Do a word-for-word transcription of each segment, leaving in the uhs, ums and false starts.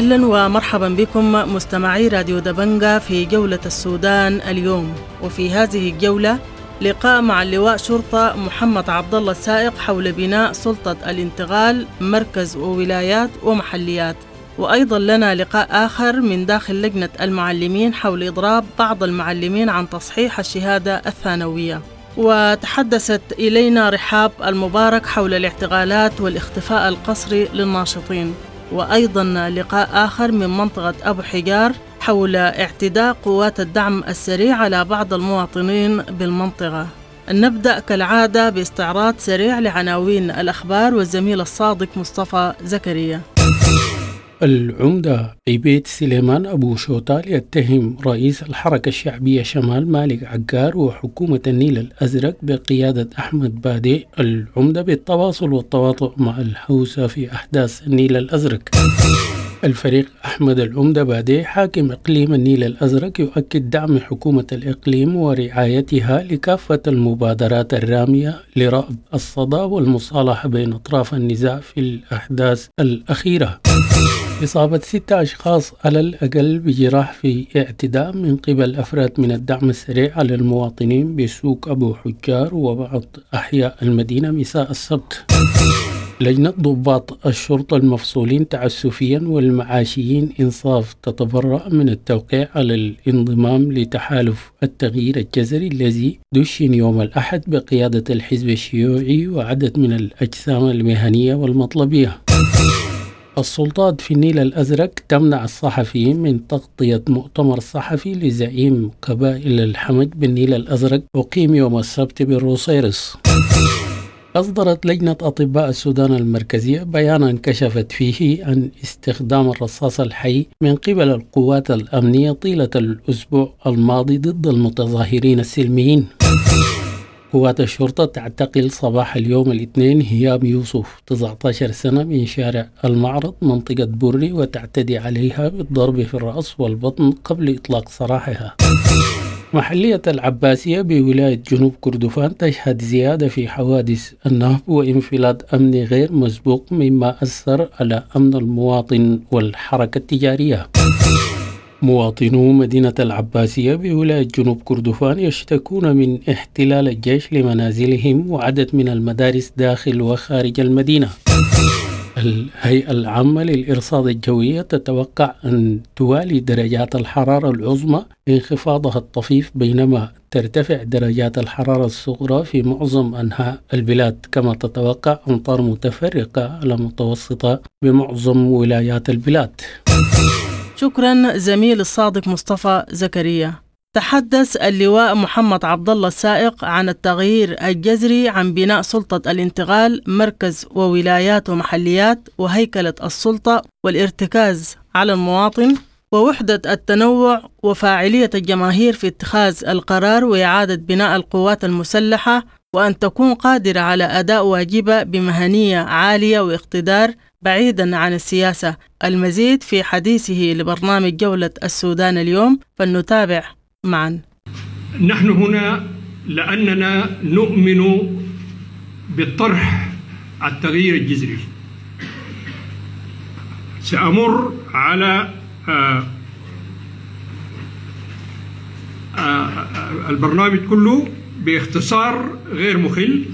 أهلا ومرحبا بكم مستمعي راديو دبنجة في جولة السودان اليوم. وفي هذه الجولة لقاء مع اللواء شرطة محمد عبد الله السائق حول بناء سلطة الانتقال مركز وولايات ومحليات. وأيضا لنا لقاء آخر من داخل لجنة المعلمين حول إضراب بعض المعلمين عن تصحيح الشهادة الثانوية. وتحدثت إلينا رحاب المبارك حول الاعتقالات والاختفاء القسري للناشطين. وأيضا لقاء آخر من منطقة أبو حجار حول اعتداء قوات الدعم السريع على بعض المواطنين بالمنطقة. نبدأ كالعادة باستعراض سريع لعناوين الأخبار والزميل الصادق مصطفى زكريا. العمدة عبيد سليمان أبو شوطال يتهم رئيس الحركة الشعبية شمال مالك عقار وحكومة النيل الأزرق بقيادة أحمد بادي العمدة بالتواصل والتواطؤ مع الحوثة في أحداث النيل الأزرق. الفريق أحمد العمدة بادي حاكم إقليم النيل الأزرق يؤكد دعم حكومة الإقليم ورعايتها لكافة المبادرات الرامية لرأب الصدى والمصالحة بين أطراف النزاع في الأحداث الأخيرة. إصابة ستة أشخاص على الأقل بجراح في اعتداء من قبل أفراد من الدعم السريع على المواطنين بسوق أبو حجار وبعض أحياء المدينة مساء السبت. لجنة ضباط الشرطة المفصولين تعسفيا والمعاشيين إنصاف تتبرأ من التوقيع على الانضمام لتحالف التغيير الجذري الذي دشن يوم الأحد بقيادة الحزب الشيوعي وعدد من الأجسام المهنية والمطلبية. السلطات في النيل الأزرق تمنع الصحفيين من تغطية مؤتمر صحفي لزعيم قبائل الحمج بالنيل الأزرق أقيم يوم السبت بالروسيرس. أصدرت لجنة أطباء السودان المركزية بيانا كشفت فيه عن استخدام الرصاص الحي من قبل القوات الأمنية طيلة الأسبوع الماضي ضد المتظاهرين السلميين. قوات الشرطة تعتقل صباح اليوم الاثنين هيام يوسف تسعة عشر سنة من شارع المعرض منطقة بورني وتعتدي عليها بالضرب في الرأس والبطن قبل إطلاق سراحها. محلية العباسية بولاية جنوب كردفان تشهد زيادة في حوادث النهب وانفلات أمني غير مسبوق مما أثر على أمن المواطن والحركة التجارية. مواطنو مدينة العباسية بولاية جنوب كردفان يشتكون من احتلال الجيش لمنازلهم وعدد من المدارس داخل وخارج المدينة. الهيئة العامة للإرصاد الجوية تتوقع أن توالي درجات الحرارة العظمى انخفاضها الطفيف بينما ترتفع درجات الحرارة الصغرى في معظم أنحاء البلاد، كما تتوقع أمطار متفرقة على متوسطة بمعظم ولايات البلاد. شكرا زميل الصادق مصطفى زكريا. تحدث اللواء محمد عبد الله السائق عن التغيير الجذري عن بناء سلطة الانتقال مركز وولايات ومحليات وهيكلة السلطة والارتكاز على المواطن ووحدة التنوع وفاعلية الجماهير في اتخاذ القرار وإعادة بناء القوات المسلحة وأن تكون قادرة على أداء واجبها بمهنية عالية واقتدار بعيدا عن السياسة. المزيد في حديثه لبرنامج جولة السودان اليوم، فلنتابع معا. نحن هنا لأننا نؤمن بالطرح التغيير الجذري. سأمر على آآ آآ البرنامج كله باختصار غير مخل.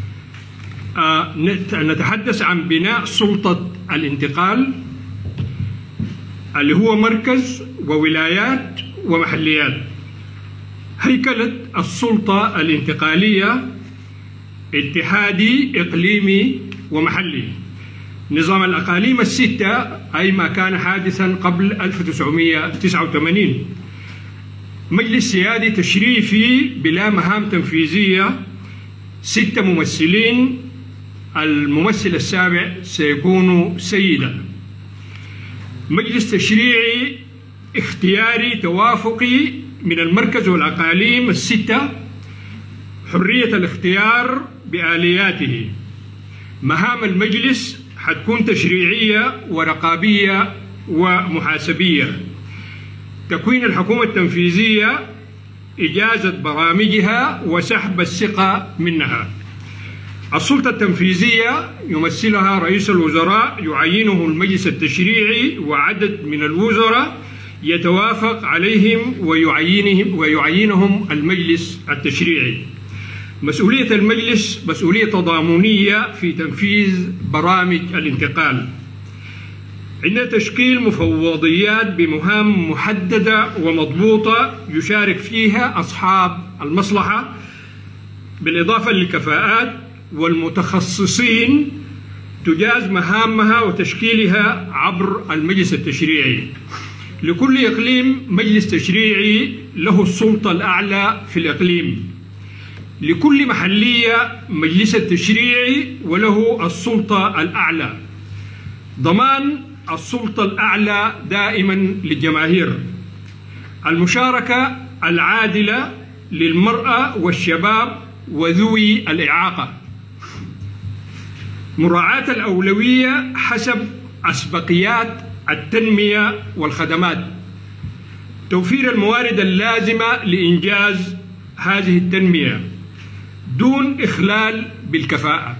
نتحدث عن بناء سلطة الانتقال اللي هو مركز وولايات ومحليات. هيكلة السلطة الانتقالية اتحادي إقليمي ومحلي. نظام الأقاليم الستة أي ما كان حادثا قبل ألف وتسعمائة وتسعة وثمانين. مجلس سيادي تشريفي بلا مهام تنفيذية، ستة ممثلين، الممثل السابع سيكون سيدا. مجلس تشريعي اختياري توافقي من المركز والأقاليم الستة، حرية الاختيار بآلياته. مهام المجلس حتكون تشريعية ورقابية ومحاسبية. تكوين الحكومة التنفيذية، إجازة برامجها وسحب الثقة منها. السلطة التنفيذية يمثلها رئيس الوزراء يعينه المجلس التشريعي وعدد من الوزراء يتوافق عليهم ويعينهم ويعينهم المجلس التشريعي. مسؤولية المجلس مسؤولية تضامنية في تنفيذ برامج الانتقال. عندنا تشكيل مفوضيات بمهام محددة ومضبوطة يشارك فيها أصحاب المصلحة بالإضافة للكفاءات والمتخصصين تجاز مهامها وتشكيلها عبر المجلس التشريعي. لكل إقليم مجلس تشريعي له السلطة الأعلى في الإقليم. لكل محلية مجلس التشريعي وله السلطة الأعلى. ضمان السلطة الأعلى دائما للجماهير. المشاركة العادلة للمرأة والشباب وذوي الإعاقة. مراعاة الأولوية حسب أسبقيات التنمية والخدمات. توفير الموارد اللازمة لإنجاز هذه التنمية دون إخلال بالكفاءة.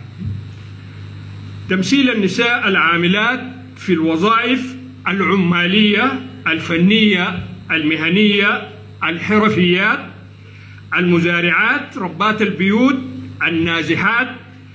تمثيل النساء العاملات في الوظائف العمالية الفنية المهنية الحرفيات المزارعات ربات البيوت النازحات،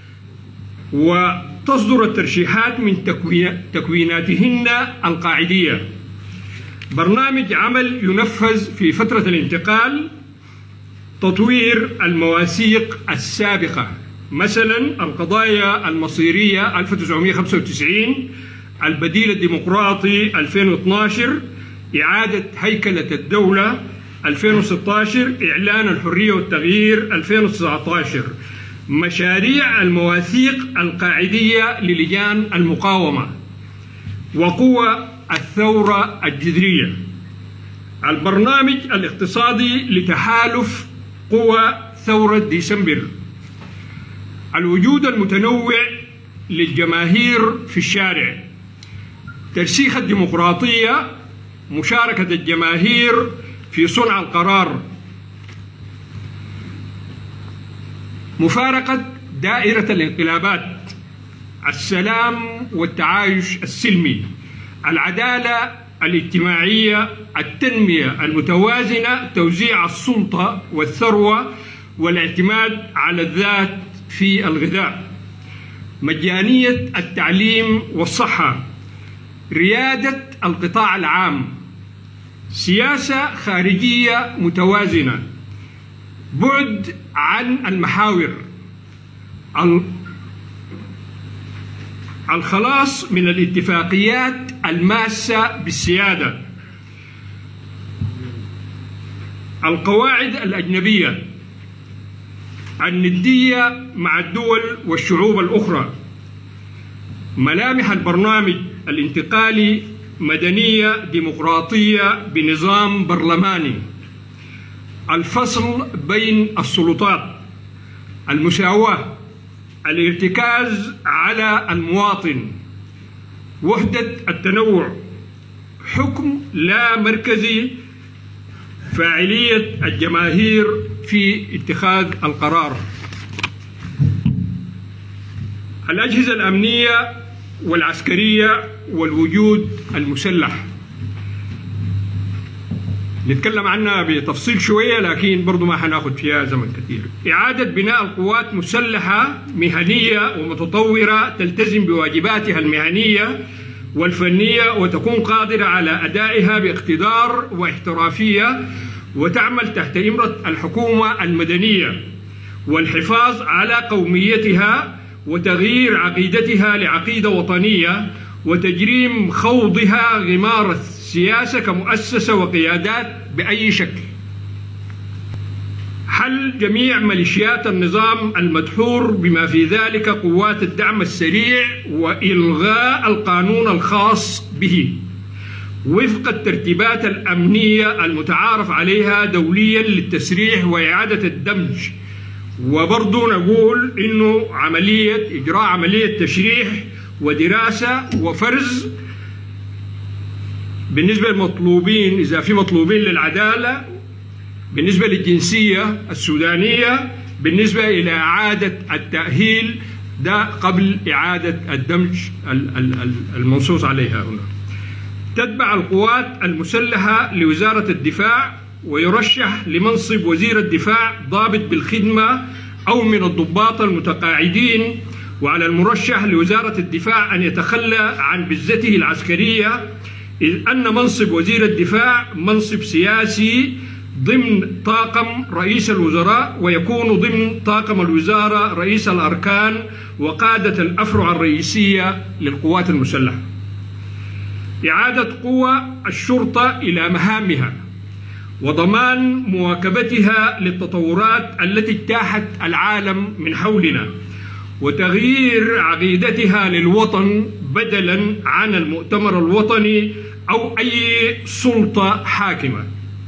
وتصدر الترشيحات من تكويناتهن القاعدية. برنامج عمل ينفذ في فترة الانتقال. تطوير المواثيق السابقة، مثلا القضايا المصيرية ألف وتسعمائة وخمسة وتسعين، البديل الديمقراطي ألفين واثني عشر، إعادة هيكلة الدولة ألفين وستة عشر، إعلان الحرية والتغيير ألفين وتسعة عشر، مشاريع المواثيق القاعدية للجان المقاومة، وقوى الثورة الجذرية. البرنامج الاقتصادي لتحالف قوى ثورة ديسمبر. الوجود المتنوع للجماهير في الشارع. ترسيخ الديمقراطية، مشاركة الجماهير في صنع القرار. مفارقة دائرة الانقلابات. السلام والتعايش السلمي. العدالة الاجتماعية. التنمية المتوازنة. توزيع السلطة والثروة والاعتماد على الذات في الغذاء. مجانية التعليم والصحة. ريادة القطاع العام. سياسة خارجية متوازنة. بعد عن المحاور. الخلاص من الاتفاقيات الماسة بالسيادة. القواعد الأجنبية. الندية مع الدول والشعوب الأخرى. ملامح البرنامج الانتقالي مدنية ديمقراطية بنظام برلماني. الفصل بين السلطات. المساواة. الارتكاز على المواطن. وحدة التنوع. حكم لا مركزي. فاعلية الجماهير في اتخاذ القرار. الأجهزة الأمنية والعسكرية والوجود المسلح. نتكلم عنها بتفصيل شوية لكن برضو ما حناخد فيها زمن كثير. إعادة بناء القوات مسلحة مهنية ومتطورة تلتزم بواجباتها المهنية والفنية وتكون قادرة على أدائها باقتدار واحترافية وتعمل تحت إمرة الحكومة المدنية والحفاظ على قوميتها وتغيير عقيدتها لعقيدة وطنية وتجريم خوضها غمار السياسة كمؤسسة وقيادات بأي شكل. حل جميع ميليشيات النظام المدحور بما في ذلك قوات الدعم السريع وإلغاء القانون الخاص به وفق الترتيبات الأمنية المتعارف عليها دوليا للتسريح وإعادة الدمج. وبرضو نقول إنه عملية إجراء عملية تشريح ودراسة وفرز بالنسبة للمطلوبين إذا في مطلوبين للعدالة، بالنسبة للجنسية السودانية، بالنسبة إلى إعادة التأهيل ده قبل إعادة الدمج المنصوص عليها هنا. تتبع القوات المسلحة لوزارة الدفاع، ويرشح لمنصب وزير الدفاع ضابط بالخدمة أو من الضباط المتقاعدين، وعلى المرشح لوزارة الدفاع أن يتخلى عن بزته العسكرية، إذ أن منصب وزير الدفاع منصب سياسي ضمن طاقم رئيس الوزراء، ويكون ضمن طاقم الوزارة رئيس الأركان وقادة الأفرع الرئيسية للقوات المسلحة. إعادة قوى الشرطة إلى مهامها وضمان مواكبتها للتطورات التي اجتاحت العالم من حولنا، وتغيير عقيدتها للوطن بدلاً عن المؤتمر الوطني أو أي سلطة حاكمة،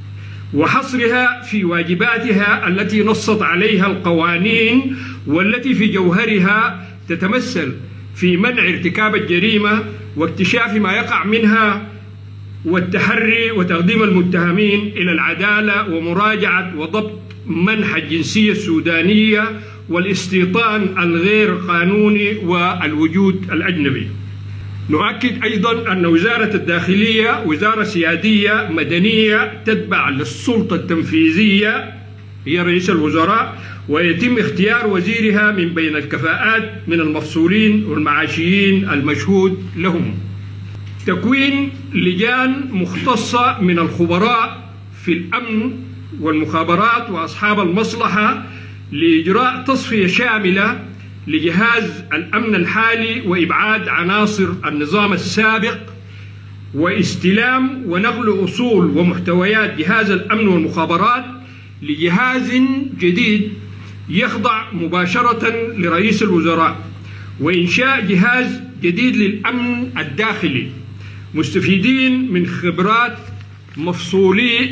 وحصرها في واجباتها التي نصت عليها القوانين، والتي في جوهرها تتمثل في منع ارتكاب الجريمة واكتشاف ما يقع منها، والتحري وتقديم المتهمين إلى العدالة، ومراجعة وضبط منح الجنسية السودانية والاستيطان الغير قانوني والوجود الأجنبي. نؤكد أيضا أن وزارة الداخلية وزارة سيادية مدنية تتبع للسلطة التنفيذية هي رئيس الوزراء، ويتم اختيار وزيرها من بين الكفاءات من المفصولين والمعاشيين المشهود لهم. تكوين لجان مختصة من الخبراء في الأمن والمخابرات وأصحاب المصلحة لإجراء تصفية شاملة لجهاز الأمن الحالي، وإبعاد عناصر النظام السابق، واستلام ونقل أصول ومحتويات جهاز الأمن والمخابرات لجهاز جديد يخضع مباشرة لرئيس الوزراء، وإنشاء جهاز جديد للأمن الداخلي مستفيدين من خبرات مفصولي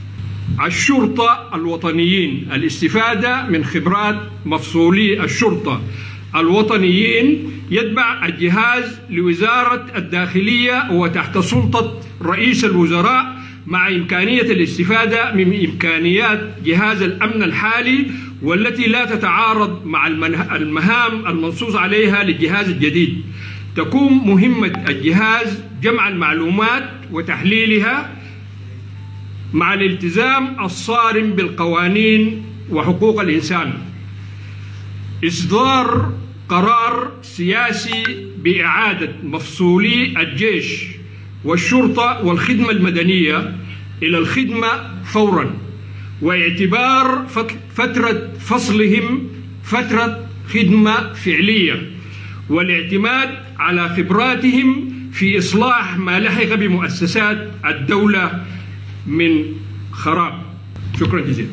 الشرطة الوطنيين. الاستفادة من خبرات مفصولي الشرطة الوطنيين يتبع الجهاز لوزارة الداخلية وتحت سلطة رئيس الوزراء، مع إمكانية الاستفادة من إمكانيات جهاز الأمن الحالي والتي لا تتعارض مع المهام المنصوص عليها للجهاز الجديد. تكون مهمة الجهاز جمع المعلومات وتحليلها مع الالتزام الصارم بالقوانين وحقوق الإنسان. إصدار قرار سياسي بإعادة مفصولي الجيش والشرطة والخدمة المدنية إلى الخدمة فوراً، واعتبار فترة فصلهم فترة خدمة فعلية، والاعتماد على خبراتهم في إصلاح ما لحق بمؤسسات الدولة من خراب. شكرا جزيلا.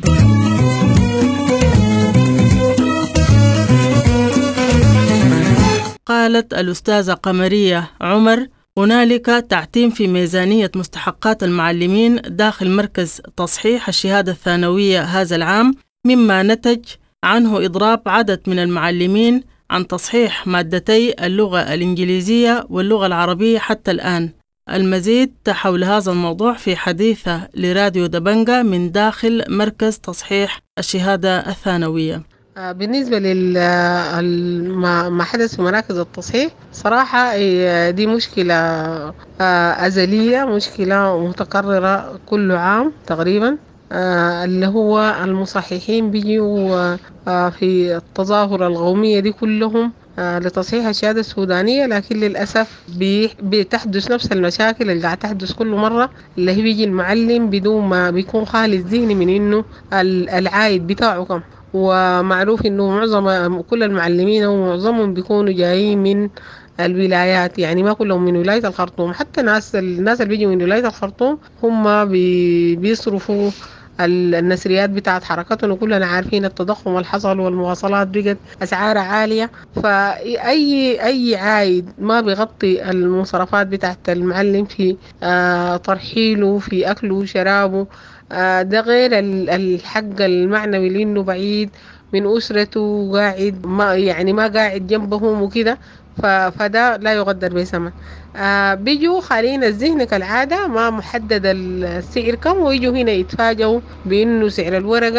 قالت الأستاذة قمرية عمر: هنالك تعتيم في ميزانية مستحقات المعلمين داخل مركز تصحيح الشهادة الثانوية هذا العام، مما نتج عنه إضراب عدد من المعلمين عن تصحيح مادتي اللغة الإنجليزية واللغة العربية حتى الآن. المزيد حول هذا الموضوع في حديثة لراديو دبنجة من داخل مركز تصحيح الشهادة الثانوية. بالنسبة لما حدث في مراكز التصحيح، صراحة دي مشكلة أزلية، مشكلة متكررة كل عام تقريبا، اللي هو المصححين بيجوا في التظاهرة القومية دي كلهم لتصحيح الشهادة السودانية، لكن للأسف بتحدث نفس المشاكل اللي قاعد تحدث كل مرة، اللي هي بيجي المعلم بدون ما بيكون خالي الذهن من إنه العائد بتاعه كم. ومعروف إنه معظم كل المعلمين ومعظمهم بيكونوا جايين من الولايات، يعني ما كلهم من ولاية الخرطوم، حتى ناس الناس اللي بيجوا من ولاية الخرطوم هم بيصرفوا النسريات بتاعت حركتهم، وكلنا عارفين التضخم اللي حصل والمواصلات بقت أسعارها عالية، فأي أي عايد ما بيغطي المصرفات بتاعت المعلم في آه ترحيله، في أكله وشرابه، آه ده غير الحق المعنوي لأنه بعيد من أسرته وقاعد ما يعني ما قاعد جنبهم وكده، فده لا يقدر بثمن. آه بيجوا خالين الذهن كالعادة، ما محدد السعر كم، ويجوا هنا يتفاجئوا بأنه سعر الورقة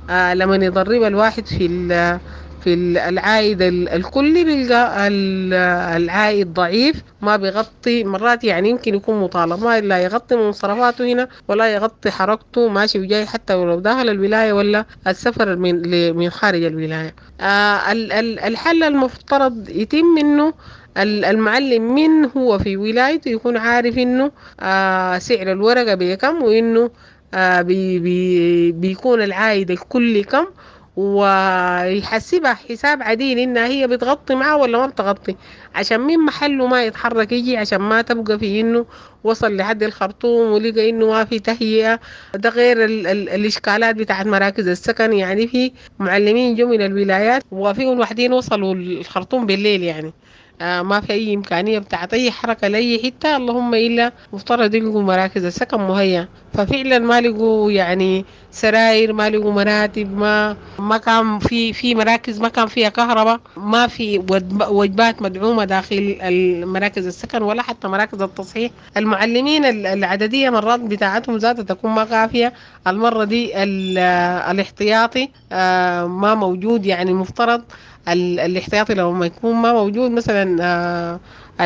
آه لما يضرب الواحد في في العائد الكلي بيلقى العائد ضعيف، ما بيغطي مرات، يعني يمكن يكون مطالب ما لا يغطي مصرفاته هنا ولا يغطي حركته ماشي وجاي حتى ولو داخل الولاية ولا السفر من من خارج الولاية. آه الحل المفترض يتم انه المعلم من هو في ولايته يكون عارف انه آه سعر الورقة بكم، وانه آه بي بي بيكون العائد الكلي كم، ويحسبها حساب عديل انها هي بتغطي معه ولا ما بتغطي، عشان من محله ما يتحرك يجي، عشان ما تبقى في انه وصل لحد الخرطوم ولقى انه ما في تهيئة. ده غير ال ال الاشكالات بتاعت مراكز السكن، يعني في معلمين جو من الولايات وفيهم وحدين وصلوا الخرطوم بالليل، يعني آه ما في أي إمكانية بتاعت أي حركة لأي حتة، اللهم إلا مفترض يلقوا مراكز السكن مهيئة. ففعلا ما لقوا يعني سراير، ما لقوا مراتب، ما ما كان في في مراكز ما كان فيها كهرباء، ما في وجبات مدعومة داخل المراكز السكن ولا حتى مراكز التصحيح. المعلمين العددية مرات بتاعتهم ذاتها تكون ما كافية. المرة دي الاحتياطي آه ما موجود، يعني مفترض الاحتياطي لو ما يكون ما موجود مثلا آه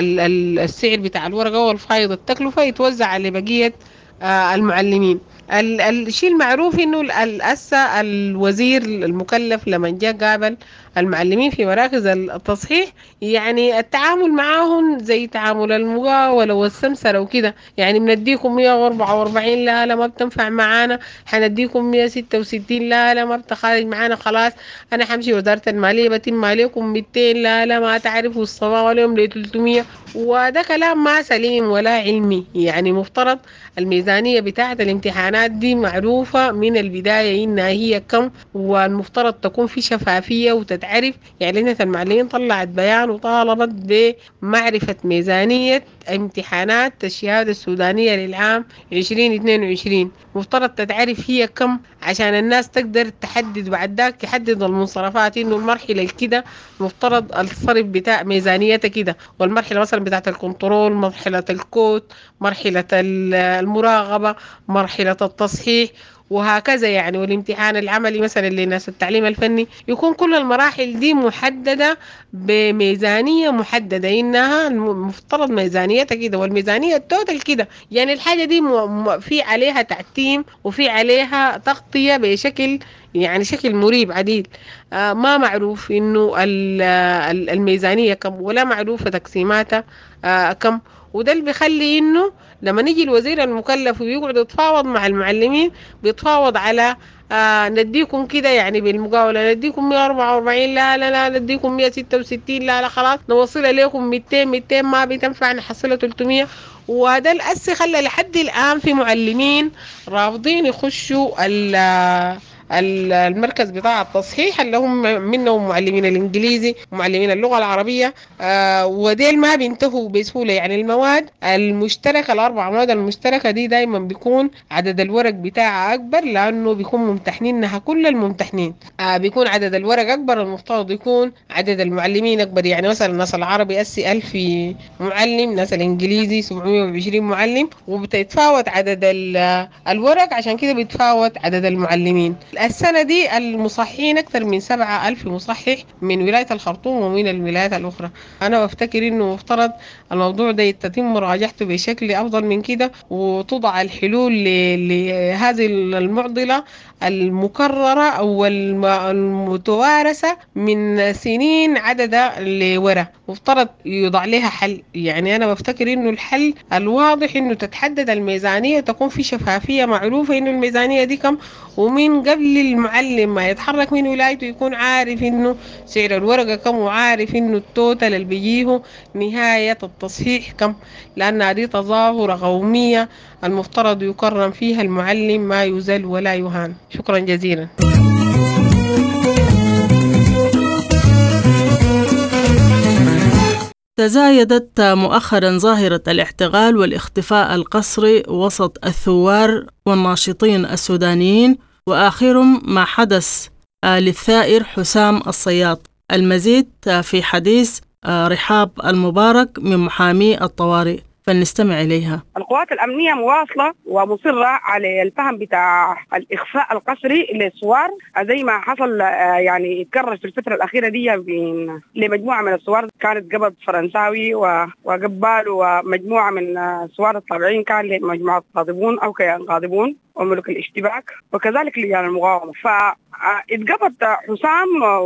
السعر بتاع الورقة والفايض التكلفة يتوزع على بقية آه المعلمين. الشيء المعروف انه الأسا الوزير المكلف لما جاء قابل المعلمين في مراكز التصحيح، يعني التعامل معاهم زي تعامل المقاولة والسمسرة وكده، يعني بنديكم مية وأربعة وأربعين لا لا ما بتنفع معانا، حنديكم مية وستة وستين لا لا ما بتخارج معانا، خلاص انا حمشي وزارة المالية بتم عليكم مئتين لا لا ما تعرفوا الصباح واليوم ل ثلاثمية. وده كلام ما سليم ولا علمي. يعني مفترض الميزانية بتاعة الامتحانات دي معروفة من البداية إنها هي كم، والمفترض تكون في شفافية وتتعرف. يعني لجنة المعلمين طلعت بيان وطالبت بمعرفة ميزانية امتحانات الشهادة السودانية للعام عشرين اثنين وعشرين، مفترض تتعرف هي كم عشان الناس تقدر تحدد بعد ذاك تحدد المنصرفات، إنه المرحلة الكده مفترض الصرف بتاع ميزانيتها كده، والمرحلة مثلا بتاعة الكنترول، مرحلة الكود، مرحلة المراقبة، مرحلة التصحيح وهكذا يعني. والامتحان العملي مثلا لناس التعليم الفني يكون كل المراحل دي محددة بميزانية محددة، إنها المفترض ميزانيتها كده والميزانية التوتال كده. يعني الحاجة دي في عليها تعتيم وفي عليها تغطية بشكل يعني شكل مريب عديد. آه ما معروف إنه الميزانية كم ولا معروفة تقسيماتها آه كم. وده اللي بيخلي إنه لما نيجي الوزير المكلف ويقعد يتفاوض مع المعلمين بيتفاوض على آه نديكم كده يعني بالمقاولة نديكم مية وأربعة وأربعين لا لا لا نديكم مية وستة وستين لا لا خلاص نوصل لكم مئتين مئتين ما بتنفع نحصلها ثلاثمية. وهذا الأسي خلى لحد الآن في معلمين رافضين يخشوا المركز بتاع التصحيح اللي هم منهم معلمين الانجليزي ومعلمين اللغه العربيه. آه وديل ما بينتهوا بسهوله. يعني المواد المشتركه الاربع مواد المشتركه دي دايما بيكون عدد الورق بتاعها اكبر، لانه بيكون ممتحنينها كل الممتحنين. آه بيكون عدد الورق اكبر، المفترض يكون عدد المعلمين اكبر. يعني مثلا الناس العربي اسي ألف معلم، ناس الانجليزي سبعمية وعشرين معلم، وبتتفاوت عدد الورق، عشان كده بيتفاوت عدد المعلمين. السنة دي المصححين أكثر من سبعة ألف مصحح من ولاية الخرطوم ومن الولايات الأخرى. أنا بفتكر إنه مفترض الموضوع ده يتم مراجعته بشكل أفضل من كده، وتضع الحلول لهذه المعضلة المكررة أو المتوارثة من سنين عددة لورا. مفترض يوضع لها حل. يعني أنا بفتكر إنه الحل الواضح إنه تتحدد الميزانية، تكون في شفافية معروفة إنه الميزانية دي كم، ومن قبل المعلم ما يتحرك من ولايته يكون عارف إنه سعر الورقة كم، وعارف إنه التوتال اللي بيجيه نهاية التصحيح كم، لأن هذه تظاهرة قومية المفترض يكرم فيها المعلم ما يزل ولا يهان. شكرا جزيلا. تزايدت مؤخرا ظاهرة الاحتغال والاختفاء القسري وسط الثوار والناشطين السودانيين، وآخرهم ما حدث للثائر حسام الصياد. المزيد في حديث رحاب المبارك من محامي الطوارئ. فلنستمع إليها. القوات الأمنية مواصلة ومصرة على الفهم بتاع الإخفاء القسري للثوار زي ما حصل يعني يتكرر في الفترة الأخيرة دي بين لمجموعة من الثوار كانت قبض فرنساوي وقبال ومجموعة من الثوار الطابعين كان لمجموعة غاضبون أو كيان غاضبون وملك الاشتباك وكذلك لجان المقاومة. فاتقبض حسام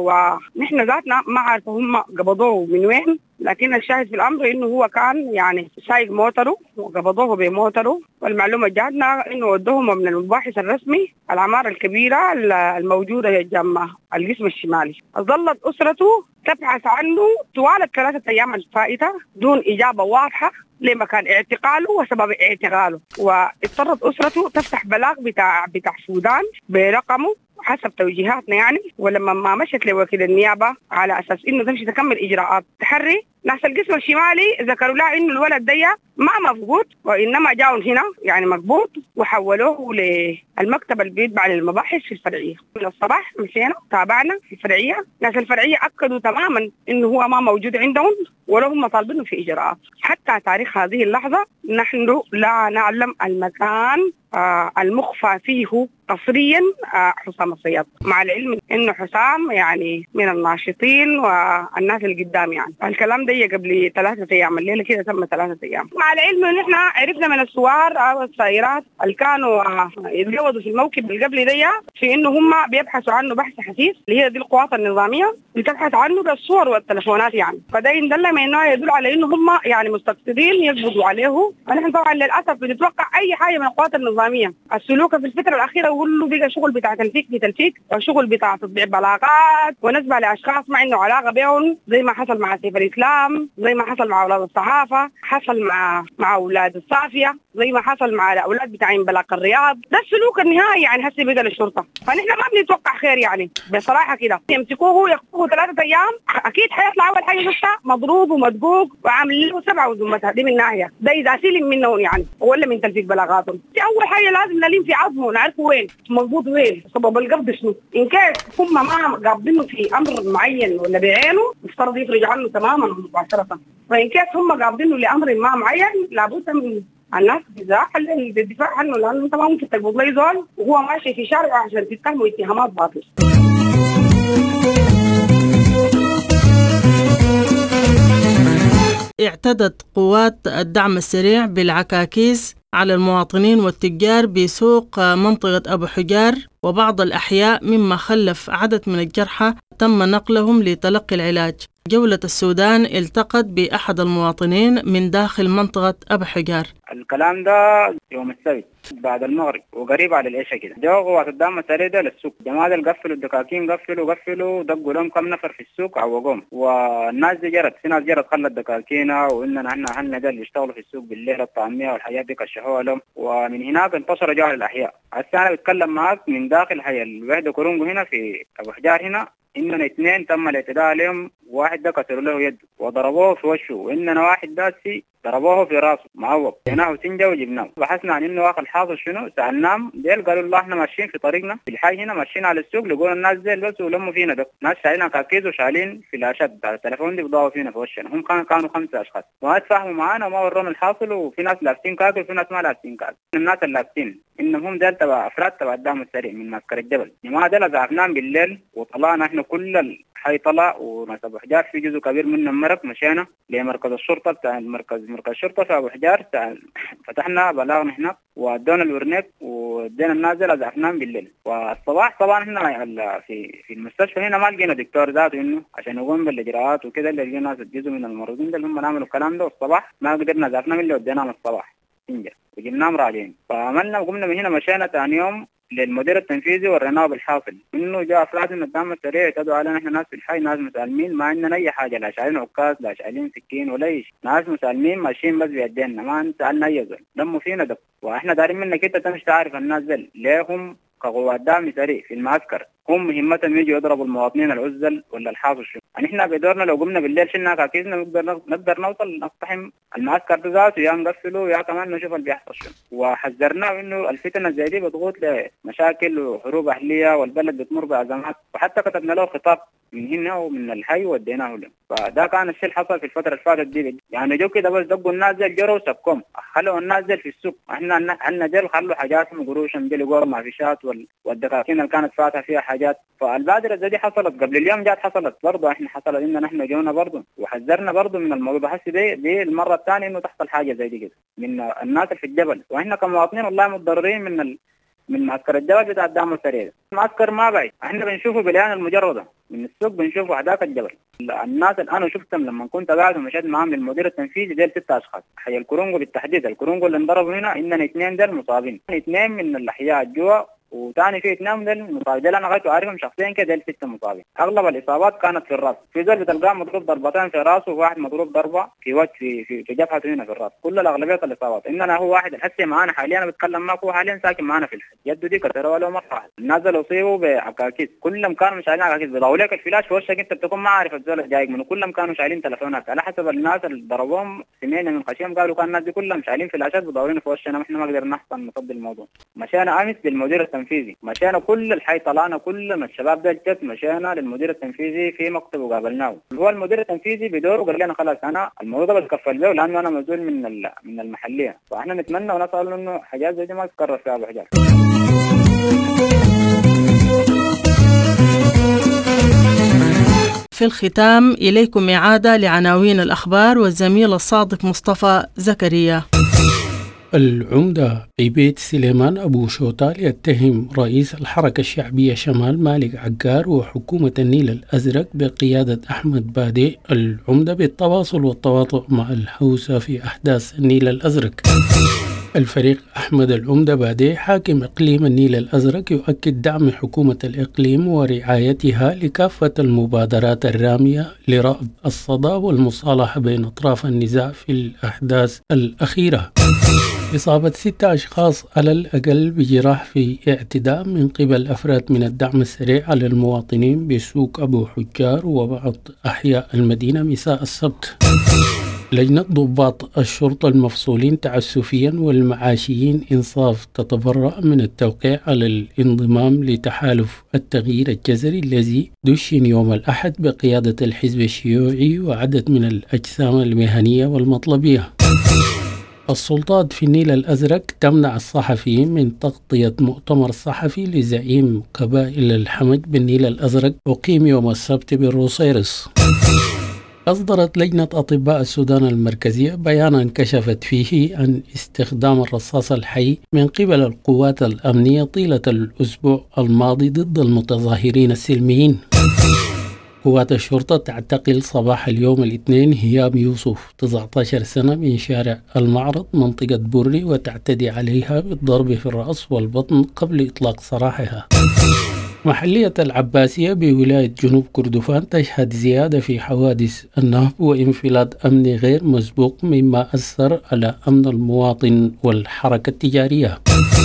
ونحن ذاتنا ما عارف هم قبضوه من وين، لكن الشاهد في الأمر إنه هو كان يعني سايق موتره وقبضوه بموتره، والمعلومة جاتنا إنه ودوهم من المباحث الرسمي العمارة الكبيرة الموجودة جنب القسم الشمالي. ظلت أسرته تبحث عنه طوال الثلاثة أيام الفائتة دون إجابة واضحة لمكان اعتقاله وسبب اعتقاله، واضطرت أسرته تفتح بلاغ بتاع بتاع سودان برقمه حسب توجيهاتنا يعني. ولما ما مشت لوكيل النيابة على أساس إنه تمشي تكمل إجراءات تحري، ناس القسم الشمالي ذكروا لها إنه الولد ده ما مفقود وإنما جاءوا هنا يعني مقبوض وحولوه للمكتب اللي بيتبع للمباحث في الفرعية. من الصباح مشينا تابعنا في الفرعية، ناس الفرعية أكدوا تماما إنه هو ما موجود عندهم ولا هم طالبينه في إجراءات. حتى تاريخ هذه اللحظة نحن لا نعلم المكان آه المخفى فيه قصريا آه حسام الصياد، مع العلم إنه حسام يعني من الناشطين والناس اللي قدام يعني. الكلام ده قبل ثلاثة أيام، الليلة كده تم ثلاثة أيام، مع العلم إن إحنا عرفنا من السوار أو السائرات اللي كانوا آه يتجوزوا في الموكب اللي قبل ده في إنه هم بيبحثوا عنه بحث حثيث اللي هي دي القوات النظامية بتبحث عنه بالصور والتلفونات يعني. فده يدل من إنه يدل على إنه هم يعني مستقصدين يقبضوا عليه. ونحن طبعا للأسف بنتوقع أي حاجة من القوات النظامية. السلوك في الفترة الأخيرة كله بقى شغل بتاع تلفيك بتلفيك وشغل بتاع تطبيع بلاغات ونسبة لأشخاص ما عنده علاقة بهم، زي ما حصل مع سيف الإسلام، زي ما حصل مع أولاد الصحافة، حصل مع مع أولاد الصافية، زي ما حصل مع الأولاد بتاعين بلاغ الرياض. ده السلوك النهائي يعني هسه بقى للشرطة. فنحن ما بنتوقع خير يعني بصراحة كده. يمسكوه يخطفوه ثلاثة أيام أكيد حيطلع أول حاجة شفتها مضروب ومدقوق وعامل له سبعة وزمتها دي من ناحية. ده إذا سلم منهم يعني ولا من تلفيق بلاغاتهم. دي أول حاجة لازم نلين في عظمه ونعرفه وين موجود وين سبب القبض شنو. إن كان هم ما قابضينه في أمر معين ولا بعينه مفترض يفرج عنه تماما مباشرة. وإن كان هم قابضينه لأمر ما معين لابد من الناس بالدفاع عنه، لأنه أنت ما ممكن تقبض له زول وهو ماشي في شارع عشان تتهمه اتهامات باطلة. اعتدت قوات الدعم السريع بالعكاكيز على المواطنين والتجار بسوق منطقة أبو حجار وبعض الأحياء، مما خلف عدد من الجرحى تم نقلهم لتلقي العلاج. جولة السودان التقت بأحد المواطنين من داخل منطقة أبو حجار. الكلام ده يوم السبت بعد المغرب وقريب على العشاء كده، جو قوات الدعم السريع ده للسوق. جماعة القفلوا الدكاكين قفلوا قفلوا دقوا لهم كم نفر في السوق عوقوهم، والناس دي جرت، في ناس جرت خلت دكاكينها، وإننا احنا اهلنا ده اللي يشتغلوا في السوق بالليل الطعمية والحياة دي كشفوها لهم، ومن هناك انتشروا جوال الأحياء. هسه أنا بتكلم معاك من داخل حي الوحدة كورونغو هنا في أبو حجار هنا، إننا اثنين تم الاعتداء عليهم، واحد ده كسروا له يده وضربوه في وشه، وإننا واحد داسي ضربوه في راسه معوق، جبناه سنجة وجبناه. بحثنا عن إنه آخر حاصل شنو، سألناهم ديل قالوا الله إحنا ماشيين في طريقنا في الحي هنا ماشيين على السوق، لقونا الناس ديل بس ولموا فينا ده، ناس شايلين كاكيز وشايلين فلاشات على التليفون دي بضاعوا فينا في وشنا. هم كانوا كانوا خمسة أشخاص وما تفاهموا معانا وما ورونا الحاصل، وفي ناس لابسين كاكل وفي ناس ما لابسين كاكل. الناس اللي لابسين إنهم ديل تبع أفراد تبع الدعم السريع من معسكر الجبل. ما ديل زعفناهم بالليل وطلعنا إحنا كل الحي طلع، وناس أبو حجار في جزء كبير من المرق مشينا لمركز الشرطة بتاع المركز مركز الشرطة في أبو حجار. فتحنا بلاغنا هناك وادونا الورنيك ودينا النازل أزعفناهم بالليل. والصباح طبعا هنا في في المستشفى هنا ما لقينا دكتور ذاته إنه عشان يقوم بالإجراءات وكذا، اللي لقينا ناس جزء من المرضين ده اللي هم نعملوا الكلام ده. والصباح ما قدرنا زعفناهم اللي وديناهم الصباح سنجة وجبناهم راجعين. فعملنا وقمنا من هنا مشينا ثاني يوم للمدير التنفيذي وريناه بالحاصل، انه جاء افراد من الدعم السريع اعتدوا علينا احنا ناس في الحي، ناس مسالمين ما عندنا اي حاجه، لا شايلين عكاز لا شايلين سكين ولا اي شيء، ناس مسالمين ماشيين بس بيدينا ما سالنا اي زول، دموا فينا دم. واحنا دارين منك انت تمشي تعرف الناس دول ليهم كقوات دعم سريع في المعسكر هم مهمتهم يجوا يضربوا المواطنين العزل ولا الحاصل شنو. يعني احنا بدورنا لو قمنا بالليل شلنا كاكيزنا نقدر نقدر نوصل نقتحم المعسكر ذاته، يا نقفله يا كمان نشوف اللي بيحصل شنو. وحذرناه انه الفتنه زي دي بتغوط لمشاكل وحروب اهليه والبلد بتمر بازمات، وحتى كتبنا له خطاب من هنا ومن الحي وديناه له. فده كان الشيء اللي حصل في الفتره اللي فاتت دي. يعني جو كده بس دقوا الناس زي الجرو وسبكم، خلوا الناس زي في السوق. احنا عندنا جل خلوا حاجات قروش جل جور مع فيشات والدكاكين اللي كانت فاتها فيها حاجات. فالبادره زي دي حصلت قبل اليوم، جات حصلت برضه احنا حصلت ان نحن جونا برضه وحذرنا برضه من الموضوع. حسي دي دي المره الثانيه انه تحصل حاجه زي دي كده من الناس في الجبل. واحنا كمواطنين والله متضررين من ال... من معسكر الجبل بتاع الدعم السريع. المعسكر ما بعيد، احنا بنشوفه بالعين المجرده من السوق، بنشوفه حداك الجبل. الناس اللي انا شفتهم لما كنت قاعد ومشيت معاهم للمدير التنفيذي ديل ستة اشخاص. حي الكرونجو بالتحديد، الكرونجو اللي انضربوا هنا عندنا اثنين ديل مصابين، اثنين من الاحياء جوا وثاني في اثنين ديل مصابين. ديل انا غايت عارفهم شخصيا كده ديل ستة مصابين. اغلب الاصابات كانت في الراس، في زول بتلقاه مضروب ضربتين في راسه وواحد مضروب ضربه في وجه في في, في جبهته هنا في الراس. كل الاغلبيه الاصابات اننا هو واحد الحسي معانا حاليا، انا بتكلم معك هو حاليا ساكن معانا في الحي، يده دي كسروا له مره واحده. الناس اللي اصيبوا بعكاكيز كلهم كانوا مش شايلين عكاكيز، بيضاو لك الفلاش في وشك انت بتكون ما عارف الزول الجايك منه. كلهم كانوا شايلين تليفونات على حسب الناس اللي ضربوهم. سمعنا من خشيم قالوا كان الناس دي كلهم شايلين فلاشات بيضاولين في وشنا، احنا ما قدرنا نحصل نصدي الموضوع. مشينا امس للمدير التنفيذي، مشينا كل الحي طلعنا كل الشباب ده الجت، مشينا للمدير التنفيذي في مكتب وقابلناه. هو المدير التنفيذي بدوره قال لنا خلاص انا الموضوع بتكفل به لانه انا مسؤول من من المحليه. فاحنا نتمنى ونسال انه حاجات زي دي ما تتكرر في ابو حجار. في الختام إليكم إعادة لعناوين الأخبار والزميل الصادق مصطفى زكريا. العمدة عبيد سليمان أبو شوطال يتهم رئيس الحركة الشعبية شمال مالك عقار وحكومة النيل الأزرق بقيادة أحمد بادي العمدة بالتواصل والتواطؤ مع الحوثة في أحداث النيل الأزرق. الفريق أحمد العمدة بادي حاكم إقليم النيل الأزرق يؤكد دعم حكومة الإقليم ورعايتها لكافة المبادرات الرامية لرأب الصدى والمصالحة بين أطراف النزاع في الأحداث الأخيرة. إصابة ستة أشخاص على الأقل بجراح في اعتداء من قبل أفراد من الدعم السريع على المواطنين بسوق أبو حجار وبعض أحياء المدينة مساء السبت. لجنة ضباط الشرطة المفصولين تعسفيا والمعاشيين إنصاف تتبرأ من التوقيع على الانضمام لتحالف التغيير الجذري الذي دشن يوم الأحد بقيادة الحزب الشيوعي وعدد من الأجسام المهنية والمطلبية. السلطات في النيل الأزرق تمنع الصحفيين من تغطية مؤتمر صحفي لزعيم قبائل الحمج بالنيل الأزرق أقيم يوم السبت بالروسيرس. أصدرت لجنة أطباء السودان المركزية بيانا كشفت فيه عن استخدام الرصاص الحي من قبل القوات الأمنية طيلة الأسبوع الماضي ضد المتظاهرين السلميين. قوات الشرطة تعتقل صباح اليوم الاثنين هيام يوسف تسعة عشر سنة من شارع المعرض منطقة بوري وتعتدي عليها بالضرب في الرأس والبطن قبل إطلاق سراحها. محلية العباسية بولاية جنوب كردفان تشهد زيادة في حوادث النهب وانفلات أمني غير مسبوق مما أثر على أمن المواطن والحركة التجارية.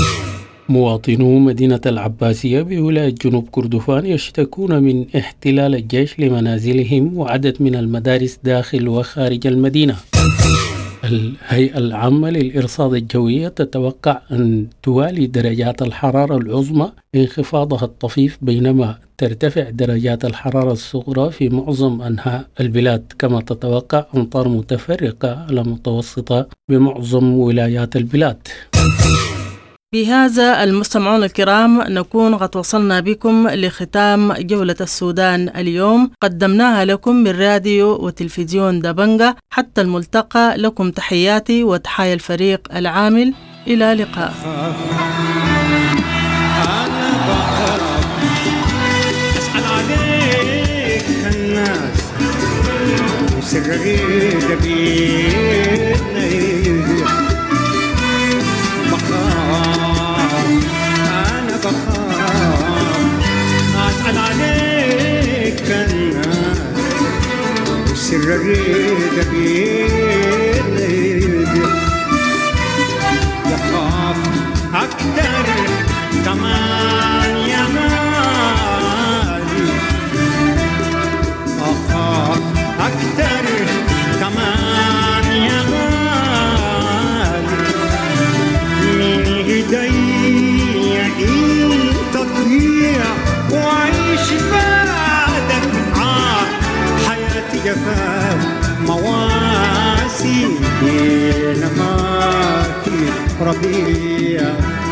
مواطنو مدينة العباسية بولاية جنوب كردفان يشتكون من احتلال الجيش لمنازلهم وعدد من المدارس داخل وخارج المدينة. الهيئة العامة للإرصاد الجوية تتوقع أن توالي درجات الحرارة العظمى انخفاضها الطفيف بينما ترتفع درجات الحرارة الصغرى في معظم أنحاء البلاد، كما تتوقع أمطار متفرقة على متوسطة بمعظم ولايات البلاد. بهذا المستمعون الكرام نكون قد وصلنا بكم لختام جولة السودان اليوم، قدمناها لكم من راديو وتلفزيون دبنجة. حتى الملتقى، لكم تحياتي وتحايا الفريق العامل، إلى لقاء. أسأل عليك الناس والسر ريد بيد يخاف أكتر كمان يا ناس جفاف مواسم نماكي ربيع